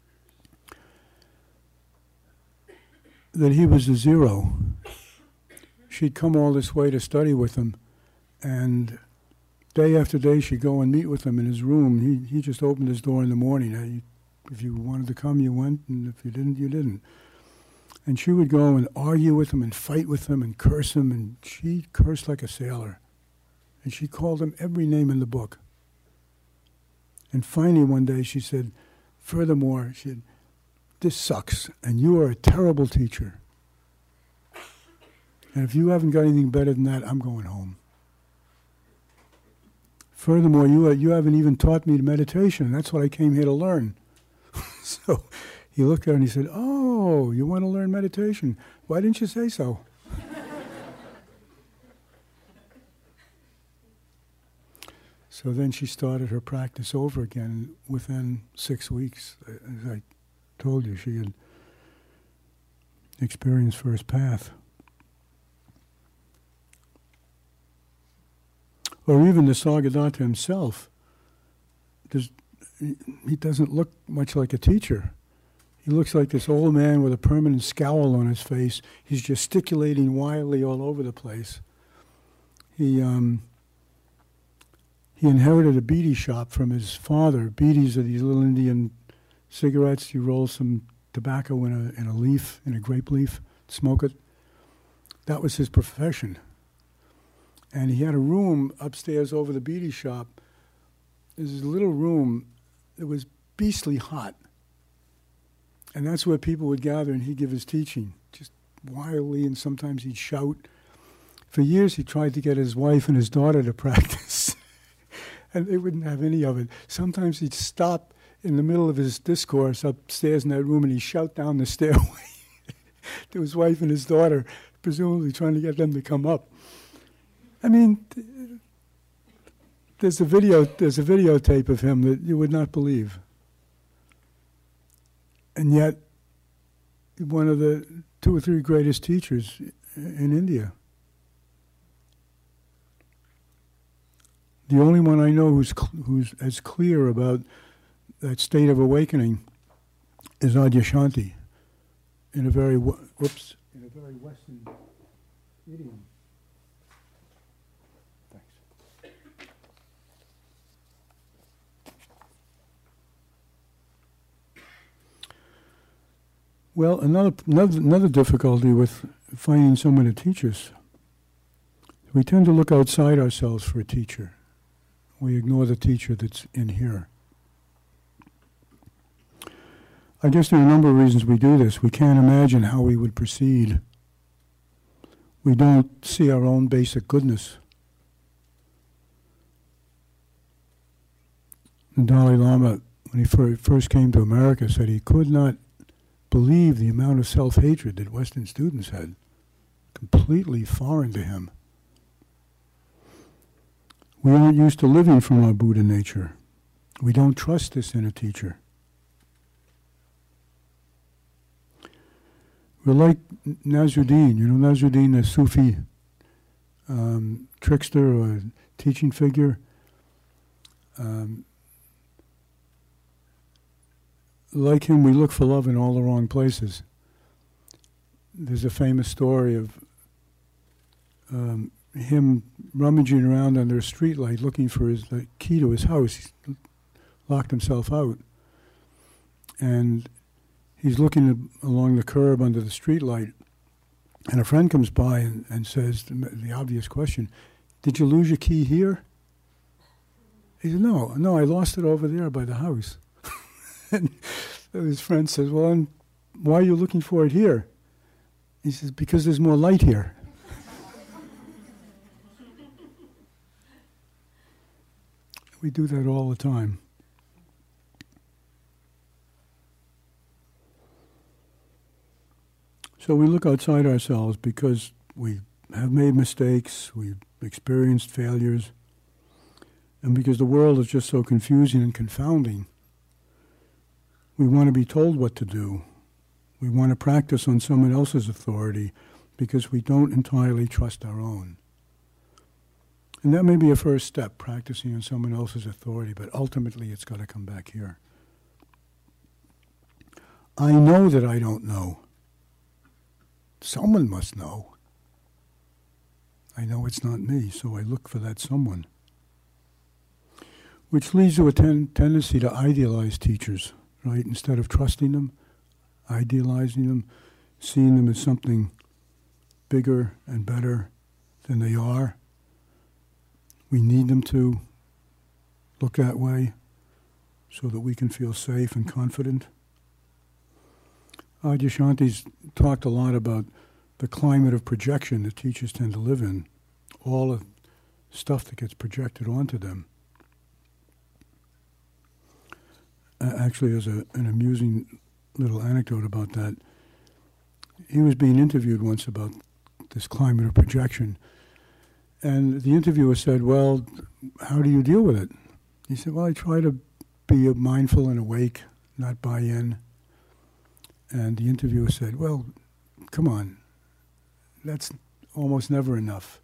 that he was a zero. She'd come all this way to study with him, and day after day she'd go and meet with him in his room. He just opened his door in the morning. If you wanted to come, you went, and if you didn't, you didn't. And she would go and argue with him and fight with him and curse him, and she cursed like a sailor. And she called him every name in the book. And finally one day she said, furthermore, she said, this sucks, and you are a terrible teacher. And if you haven't got anything better than that, I'm going home. Furthermore, you haven't even taught me meditation. That's what I came here to learn. So he looked at her and he said, oh, you want to learn meditation? Why didn't you say so? So then she started her practice over again. Within 6 weeks, as I told you, she had experienced first path. Or even the Nisargadatta himself, he doesn't look much like a teacher. He looks like this old man with a permanent scowl on his face. He's gesticulating wildly all over the place. He inherited a beedi shop from his father. Beedis are these little Indian cigarettes. You roll some tobacco in a leaf, in a grape leaf, smoke it. That was his profession. And he had a room upstairs over the beedi shop. There's this little room that was beastly hot. And that's where people would gather and he'd give his teaching, just wildly, and sometimes he'd shout. For years he tried to get his wife and his daughter to practice. And they wouldn't have any of it. Sometimes he'd stop in the middle of his discourse upstairs in that room and he'd shout down the stairway to his wife and his daughter, presumably trying to get them to come up. I mean, there's a videotape of him that you would not believe. And yet, one of the 2 or 3 greatest teachers in India. The only one I know who's as clear about that state of awakening is Adyashanti, in a very Western idiom. Thanks. Well, another difficulty with finding someone to teach us, we tend to look outside ourselves for a teacher. We ignore the teacher that's in here. I guess there are a number of reasons we do this. We can't imagine how we would proceed. We don't see our own basic goodness. The Dalai Lama, when he first came to America, said he could not believe the amount of self-hatred that Western students had. Completely foreign to him. We aren't used to living from our Buddha nature. We don't trust this in a teacher. We're like Nasruddin. You know Nasruddin, the Sufi trickster or teaching figure? Like him, we look for love in all the wrong places. There's a famous story of him rummaging around under a streetlight looking for the key to his house. He locked himself out. And he's looking along the curb under the streetlight, and a friend comes by and says the obvious question, "Did you lose your key here?" He said, No, I lost it over there by the house." And his friend says, "Well, and why are you looking for it here?" He says, "Because there's more light here." We do that all the time. So we look outside ourselves because we have made mistakes, we've experienced failures, and because the world is just so confusing and confounding. We want to be told what to do. We want to practice on someone else's authority because we don't entirely trust our own. And that may be a first step, practicing on someone else's authority, but ultimately it's got to come back here. I know that I don't know. Someone must know. I know it's not me, so I look for that someone. Which leads to a tendency to idealize teachers, right? Instead of trusting them, idealizing them, seeing them as something bigger and better than they are. We need them to look that way so that we can feel safe and confident. Adyashanti's talked a lot about the climate of projection that teachers tend to live in, all of stuff that gets projected onto them. Actually, there's an amusing little anecdote about that. He was being interviewed once about this climate of projection, and the interviewer said, well, how do you deal with it? He said, well, I try to be mindful and awake, not buy in. And the interviewer said, well, come on, that's almost never enough.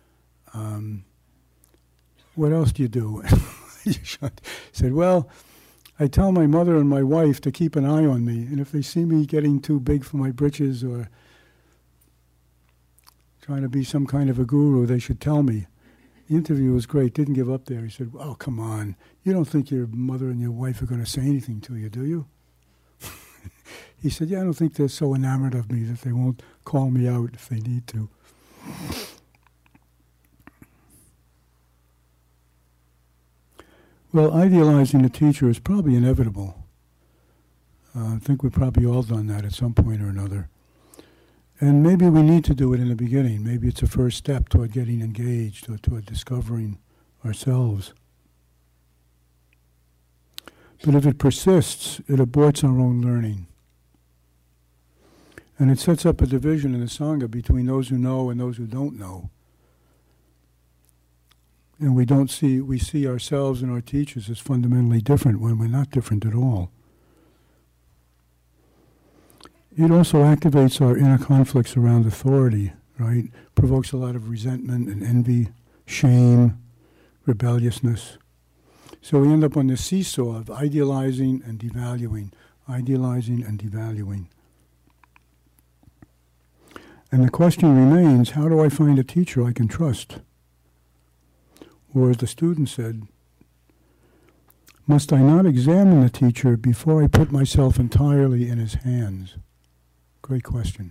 What else do you do? He said, well, I tell my mother and my wife to keep an eye on me, and if they see me getting too big for my britches or trying to be some kind of a guru, they should tell me. The interview was great, didn't give up there. He said, oh, come on, you don't think your mother and your wife are going to say anything to you, do you? He said, yeah, I don't think they're so enamored of me that they won't call me out if they need to. Well, idealizing a teacher is probably inevitable. I think we've probably all done that at some point or another. And maybe we need to do it in the beginning. Maybe it's a first step toward getting engaged or toward discovering ourselves. But if it persists, it aborts our own learning. And it sets up a division in the Sangha between those who know and those who don't know. And we see ourselves and our teachers as fundamentally different when we're not different at all. It also activates our inner conflicts around authority, right? Provokes a lot of resentment and envy, shame, rebelliousness. So we end up on this seesaw of idealizing and devaluing, idealizing and devaluing. And the question remains, how do I find a teacher I can trust? Or as the student said, must I not examine the teacher before I put myself entirely in his hands? Great question.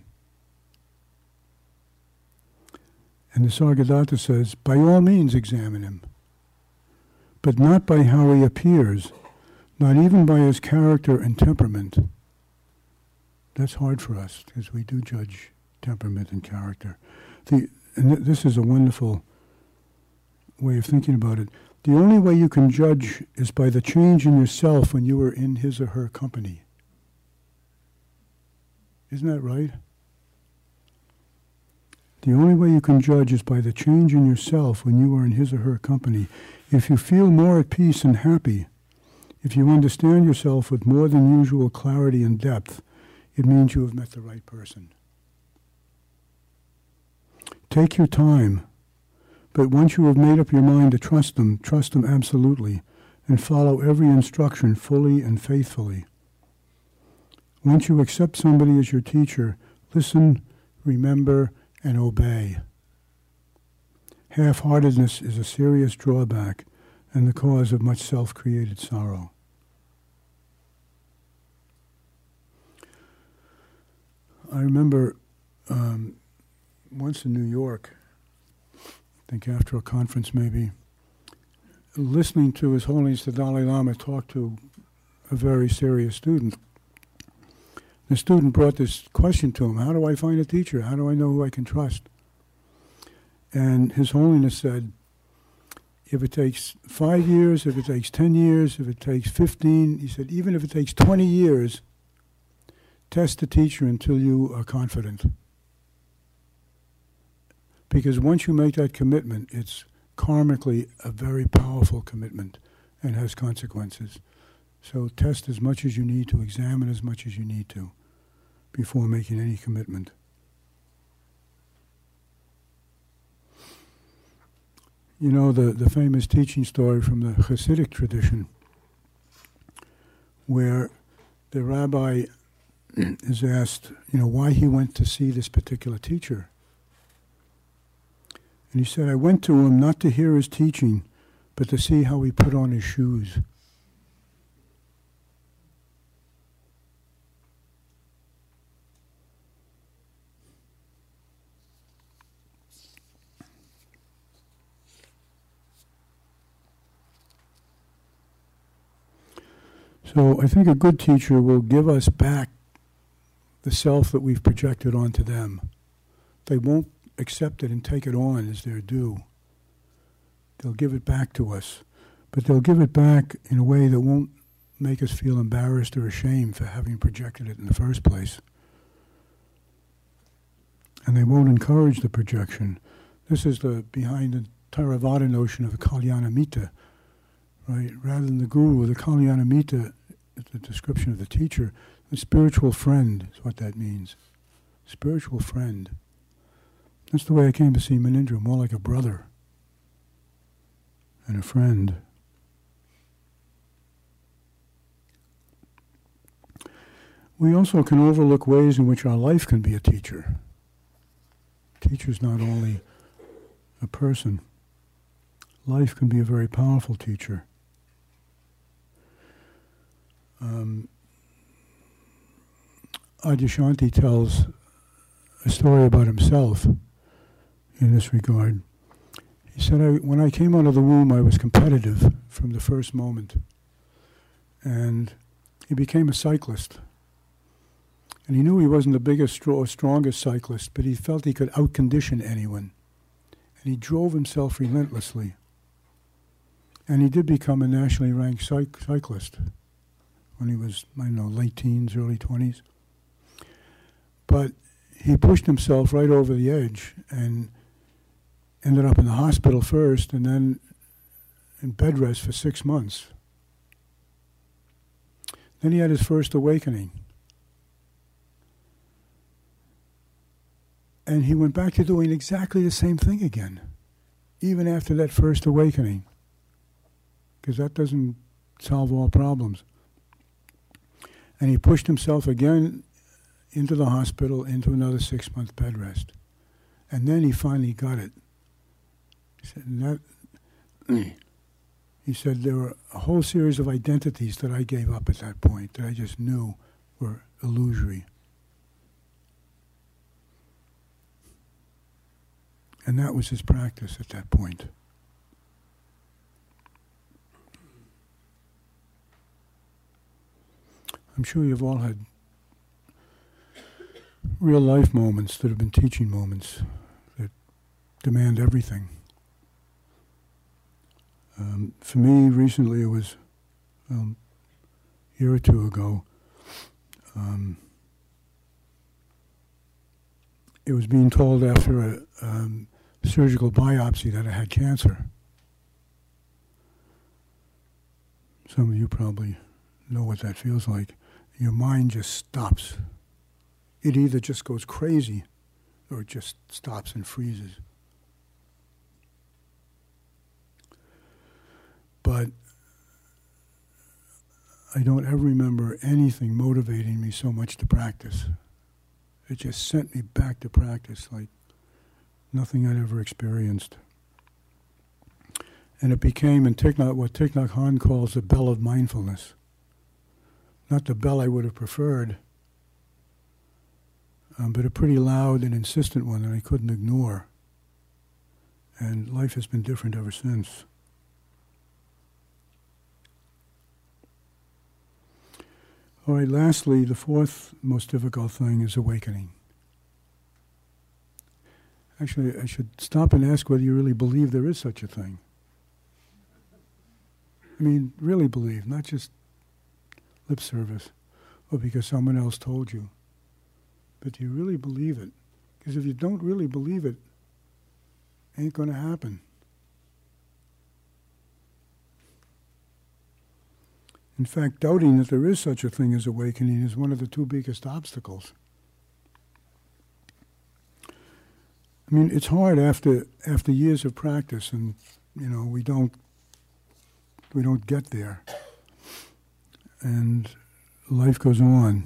And the Sargadatta says, by all means examine him, but not by how he appears, not even by his character and temperament. That's hard for us, because we do judge temperament and character. This is a wonderful way of thinking about it. The only way you can judge is by the change in yourself when you are in his or her company. Isn't that right? The only way you can judge is by the change in yourself when you are in his or her company. If you feel more at peace and happy, if you understand yourself with more than usual clarity and depth, it means you have met the right person. Take your time, but once you have made up your mind to trust them absolutely, and follow every instruction fully and faithfully. Once you accept somebody as your teacher, listen, remember, and obey. Half-heartedness is a serious drawback and the cause of much self-created sorrow. I remember once in New York, I think after a conference maybe, listening to His Holiness the Dalai Lama talk to a very serious student. The student brought this question to him, how do I find a teacher? How do I know who I can trust? And His Holiness said, if it takes 5 years, if it takes 10 years, if it takes 15, he said, even if it takes 20 years, test the teacher until you are confident. Because once you make that commitment, it's karmically a very powerful commitment and has consequences. So test as much as you need to, examine as much as you need to before making any commitment. You know, the famous teaching story from the Hasidic tradition where the rabbi is asked, why he went to see this particular teacher. And he said, I went to him not to hear his teaching, but to see how he put on his shoes. So I think a good teacher will give us back the self that we've projected onto them. They won't accept it and take it on as their due. They'll give it back to us, but they'll give it back in a way that won't make us feel embarrassed or ashamed for having projected it in the first place. And they won't encourage the projection. This is the behind the Theravada notion of the Kalyanamita, right? Rather than the guru, the Kalyanamita is the description of the teacher. The spiritual friend is what that means. Spiritual friend. That's the way I came to see Munindra, more like a brother and a friend. We also can overlook ways in which our life can be a teacher. Teacher's not only a person. Life can be a very powerful teacher. Adyashanti tells a story about himself in this regard. He said, when I came out of the womb, I was competitive from the first moment. And he became a cyclist. And he knew he wasn't the biggest or strongest cyclist, but he felt he could outcondition anyone. And he drove himself relentlessly. And he did become a nationally ranked cyclist when he was, late teens, early 20s. But he pushed himself right over the edge and ended up in the hospital first and then in bed rest for 6 months. Then he had his first awakening. And he went back to doing exactly the same thing again, even after that first awakening, because that doesn't solve all problems. And he pushed himself again into the hospital, into another 6-month bed rest. And then he finally got it. He said there were a whole series of identities that I gave up at that point, that I just knew were illusory. And that was his practice at that point. I'm sure you've all had real life moments that have been teaching moments that demand everything. For me, recently, it was a year or two ago. It was being told after a surgical biopsy that I had cancer. Some of you probably know what that feels like. Your mind just stops. It either just goes crazy or it just stops and freezes. But I don't ever remember anything motivating me so much to practice. It just sent me back to practice like nothing I'd ever experienced. And it became in Thich Nhat, what Thich Nhat Hanh calls the bell of mindfulness. Not the bell I would have preferred, but a pretty loud and insistent one that I couldn't ignore. And life has been different ever since. All right, lastly, the fourth most difficult thing is awakening. Actually, I should stop and ask whether you really believe there is such a thing. I mean, really believe, not just lip service or because someone else told you. But do you really believe it? Because if you don't really believe it, it ain't going to happen. In fact, doubting that there is such a thing as awakening is one of the two biggest obstacles. I mean, it's hard after years of practice, and we don't get there, and life goes on.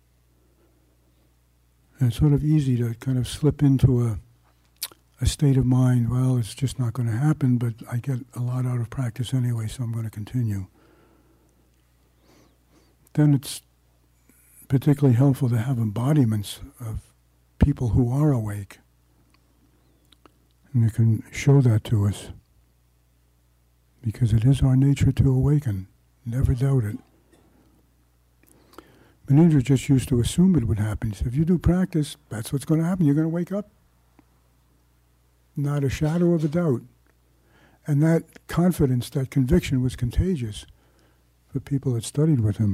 And it's sort of easy to kind of slip into a state of mind. Well, it's just not going to happen, but I get a lot out of practice anyway, so I'm going to continue. Then it's particularly helpful to have embodiments of people who are awake. And they can show that to us. Because it is our nature to awaken. Never doubt it. Munindra just used to assume it would happen. He said, if you do practice, that's what's going to happen. You're going to wake up. Not a shadow of a doubt. And that confidence, that conviction was contagious for people that studied with him.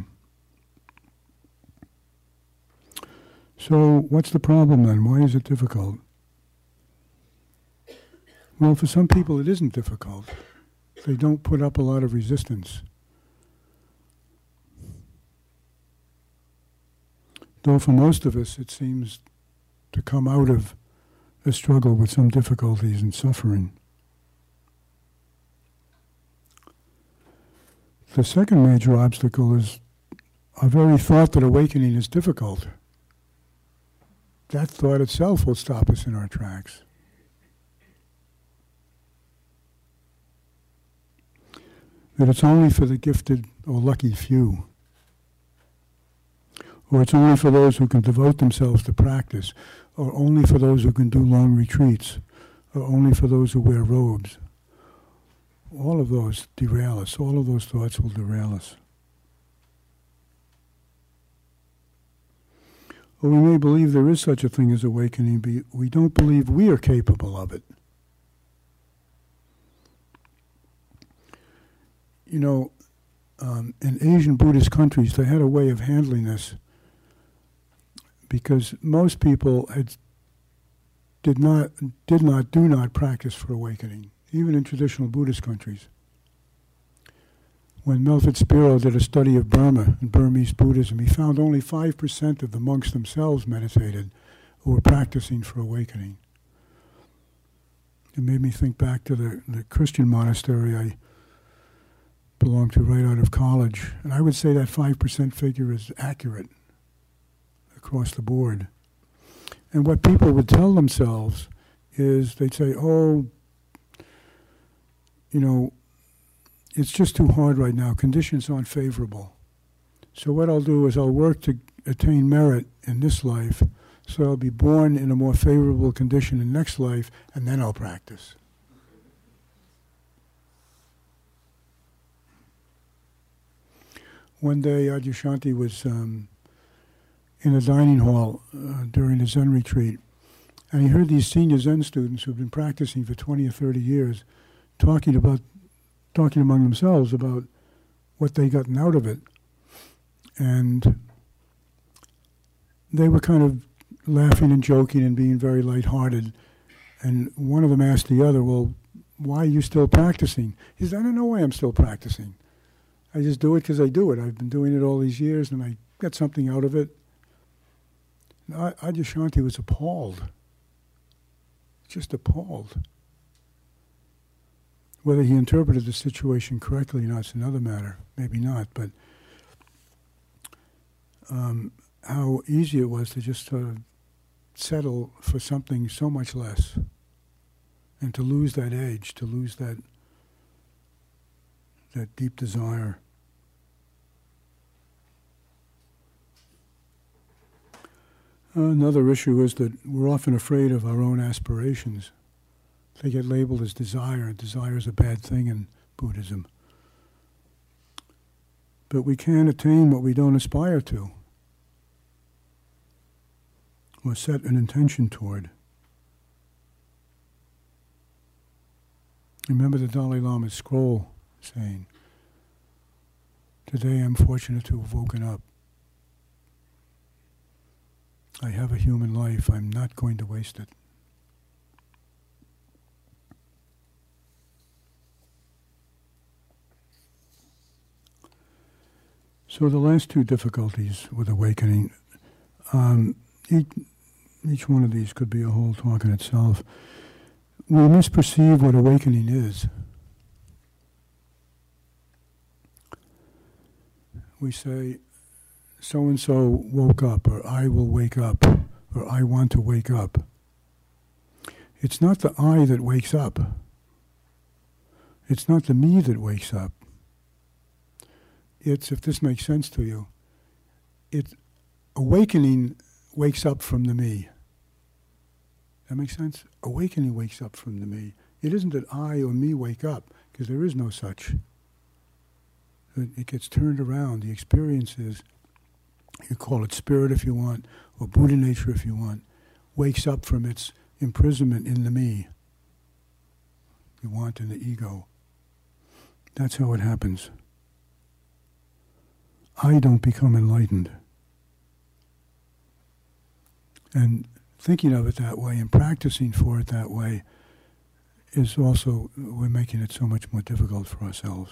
So what's the problem then? Why is it difficult? Well, for some people it isn't difficult. They don't put up a lot of resistance. Though for most of us it seems to come out of a struggle with some difficulties and suffering. The second major obstacle is our very thought that awakening is difficult. That thought itself will stop us in our tracks. That it's only for the gifted or lucky few. Or it's only for those who can devote themselves to practice. Or only for those who can do long retreats. Or only for those who wear robes. All of those derail us. All of those thoughts will derail us. Or we may believe there is such a thing as awakening, but we don't believe we are capable of it. In Asian Buddhist countries, they had a way of handling this because most people do not practice for awakening, even in traditional Buddhist countries. When Melfort Spiro did a study of Burma and Burmese Buddhism, he found only 5% of the monks themselves meditated who were practicing for awakening. It made me think back to the Christian monastery I belonged to right out of college. And I would say that 5% figure is accurate across the board. And what people would tell themselves is they'd say, it's just too hard right now. Conditions aren't favorable. So what I'll do is I'll work to attain merit in this life, so I'll be born in a more favorable condition in next life, and then I'll practice. One day, Adyashanti was in a dining hall during a Zen retreat, and he heard these senior Zen students who've been practicing for 20 or 30 years talking among themselves about what they gotten out of it. And they were kind of laughing and joking and being very lighthearted. And one of them asked the other, well, why are you still practicing? He said, I don't know why I'm still practicing. I just do it because I do it. I've been doing it all these years and I get something out of it. Adyashanti was appalled. Just appalled. Whether he interpreted the situation correctly or not is another matter. Maybe not, but how easy it was to just settle for something so much less, and to lose that edge, to lose that deep desire. Another issue is that we're often afraid of our own aspirations. They get labeled as desire. Desire is a bad thing in Buddhism. But we can't attain what we don't aspire to or set an intention toward. Remember the Dalai Lama's scroll saying, Today I'm fortunate to have woken up. I have a human life. I'm not going to waste it. So the last two difficulties with awakening, each one of these could be a whole talk in itself. We misperceive what awakening is. We say, so-and-so woke up, or I will wake up, or I want to wake up. It's not the I that wakes up. It's not the me that wakes up. It's, if this makes sense to you, it's awakening wakes up from the me. That makes sense? Awakening wakes up from the me. It isn't that I or me wake up, because there is no such. It gets turned around. The experience is, you call it spirit if you want, or Buddha nature if you want, wakes up from its imprisonment in the me. You want in the ego. That's how it happens. I don't become enlightened. And thinking of it that way and practicing for it that way is also, we're making it so much more difficult for ourselves.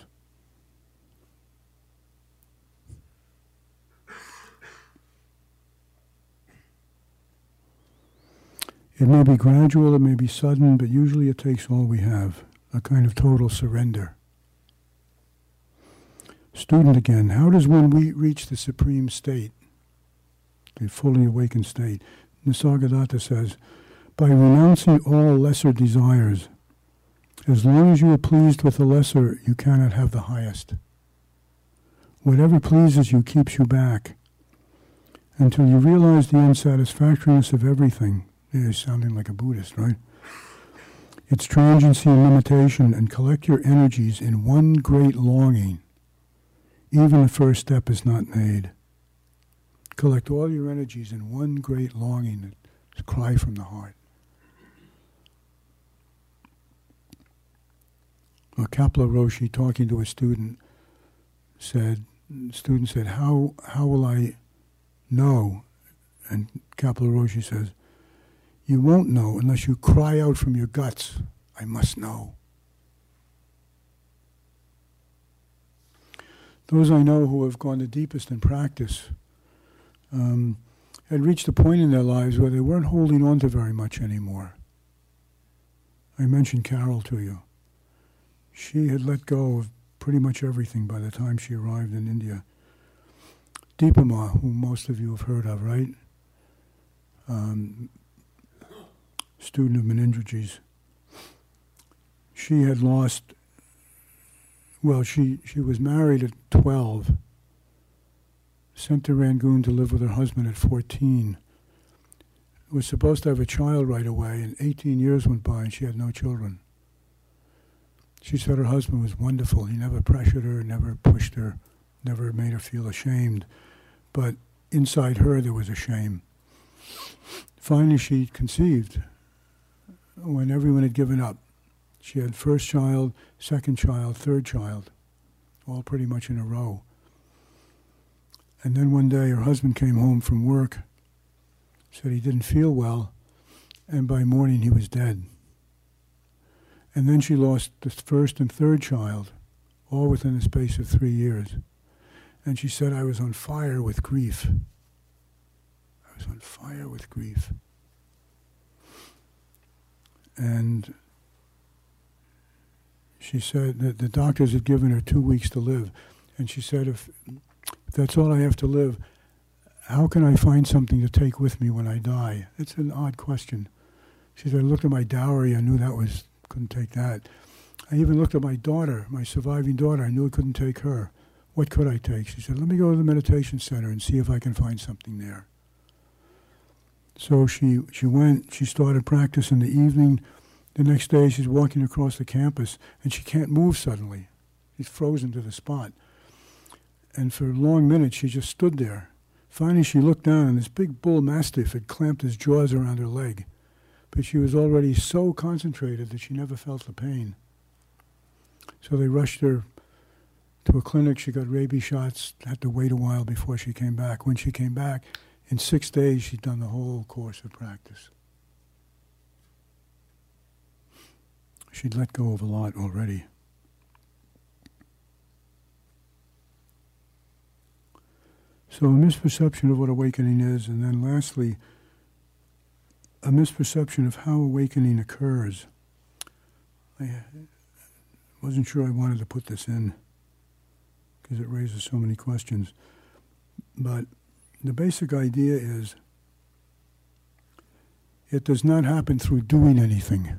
It may be gradual, it may be sudden, but usually it takes all we have, a kind of total surrender. Student again, how does one reach the supreme state, the fully awakened state? Nisargadatta says, by renouncing all lesser desires. As long as you are pleased with the lesser, you cannot have the highest. Whatever pleases you keeps you back, until you realize the unsatisfactoriness of everything. You're sounding like a Buddhist, right? Its transiency and limitation, and collect your energies in one great longing. Even the first step is not made. Collect all your energies in one great longing, a cry from the heart. Well, Kapila Roshi, talking to a student, said, how will I know? And Kapila Roshi says, you won't know unless you cry out from your guts, I must know. Those I know who have gone the deepest in practice had reached a point in their lives where they weren't holding on to very much anymore. I mentioned Carol to you. She had let go of pretty much everything by the time she arrived in India. Deepama, who most of you have heard of, right? Student of Munindraji's. She had lost, well, she was married at 12, sent to Rangoon to live with her husband at 14, was supposed to have a child right away, and 18 years went by and she had no children. She said her husband was wonderful. He never pressured her, never pushed her, never made her feel ashamed. But inside her there was a shame. Finally she conceived when everyone had given up. She had first child, second child, third child, all pretty much in a row. And then one day her husband came home from work, said he didn't feel well, and by morning he was dead. And then she lost the first and third child, all within the space of 3 years. And she said, I was on fire with grief. I was on fire with grief. And she said that the doctors had given her 2 weeks to live. And she said, if that's all I have to live, how can I find something to take with me when I die? It's an odd question. She said, I looked at my dowry, I knew couldn't take that. I even looked at my daughter, my surviving daughter, I knew I couldn't take her. What could I take? She said, let me go to the meditation center and see if I can find something there. So she went, she started practice in the evening. The next day she's walking across the campus and she can't move suddenly. She's frozen to the spot. And for long minutes she just stood there. Finally she looked down and this big bull mastiff had clamped his jaws around her leg. But she was already so concentrated that she never felt the pain. So they rushed her to a clinic. She got rabies shots, had to wait a while before she came back. When she came back, in 6 days, she'd done the whole course of practice. She'd let go of a lot already. So a misperception of what awakening is, and then lastly, a misperception of how awakening occurs. I wasn't sure I wanted to put this in because it raises so many questions. But the basic idea is it does not happen through doing anything.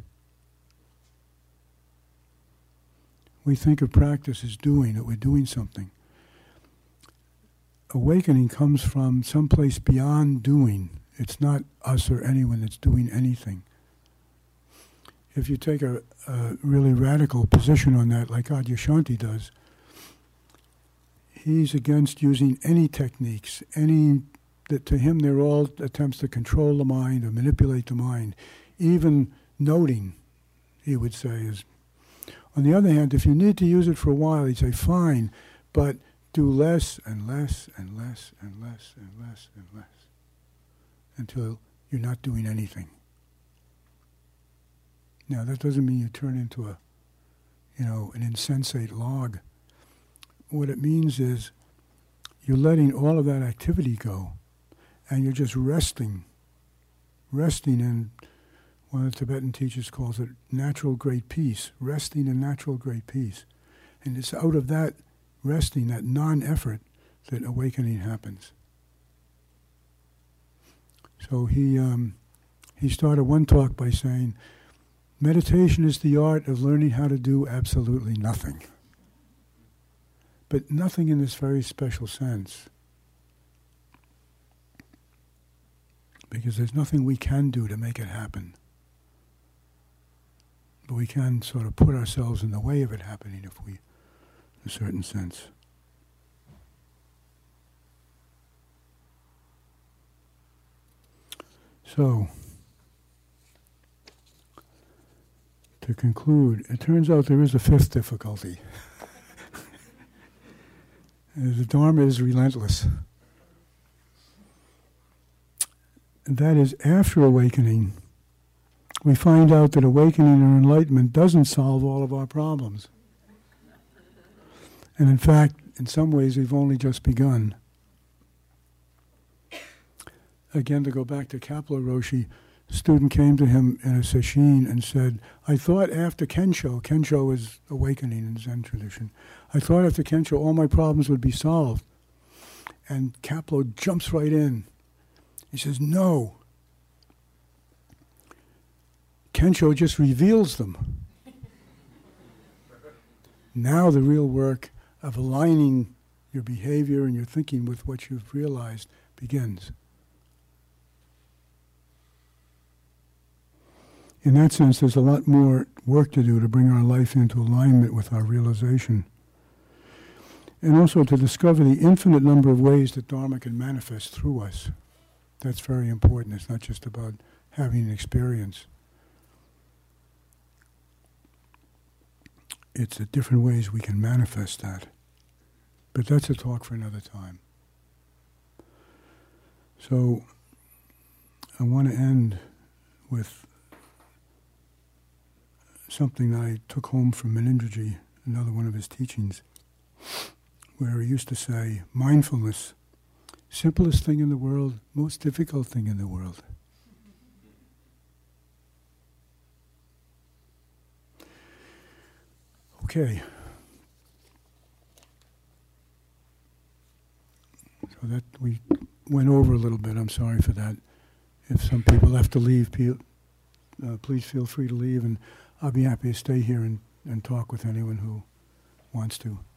We think of practice as doing, that we're doing something. Awakening comes from someplace beyond doing. It's not us or anyone that's doing anything. If you take a really radical position on that, like Adyashanti does, he's against using any techniques, that to him they're all attempts to control the mind or manipulate the mind. Even noting, he would say, is. On the other hand, if you need to use it for a while, he'd say, fine, but do less and less and less and less and less and less until you're not doing anything. Now, that doesn't mean you turn into an insensate log. What it means is you're letting all of that activity go, and you're just resting in, one of the Tibetan teachers calls it natural great peace, resting in natural great peace. And it's out of that resting, that non-effort, that awakening happens. So he started one talk by saying, meditation is the art of learning how to do absolutely nothing. But nothing in this very special sense. Because there's nothing we can do to make it happen. But we can sort of put ourselves in the way of it happening if we, in a certain sense. So, to conclude, it turns out there is a fifth difficulty. The Dharma is relentless. And that is, after awakening, we find out that awakening or enlightenment doesn't solve all of our problems. And in fact, in some ways, we've only just begun. Again, to go back to Kapleau Roshi, a student came to him in a sesshin and said, I thought after Kensho is awakening in Zen tradition, I thought after Kensho all my problems would be solved. And Kapleau jumps right in. He says, no. Kensho just reveals them. Now the real work of aligning your behavior and your thinking with what you've realized begins. In that sense, there's a lot more work to do to bring our life into alignment with our realization. And also to discover the infinite number of ways that Dharma can manifest through us. That's very important. It's not just about having an experience. It's the different ways we can manifest that. But that's a talk for another time. So, I want to end with something that I took home from Munindraji, another one of his teachings, where he used to say, mindfulness, simplest thing in the world, most difficult thing in the world. Okay. So that we went over a little bit. I'm sorry for that. If some people have to leave, please feel free to leave, and I'll be happy to stay here and talk with anyone who wants to.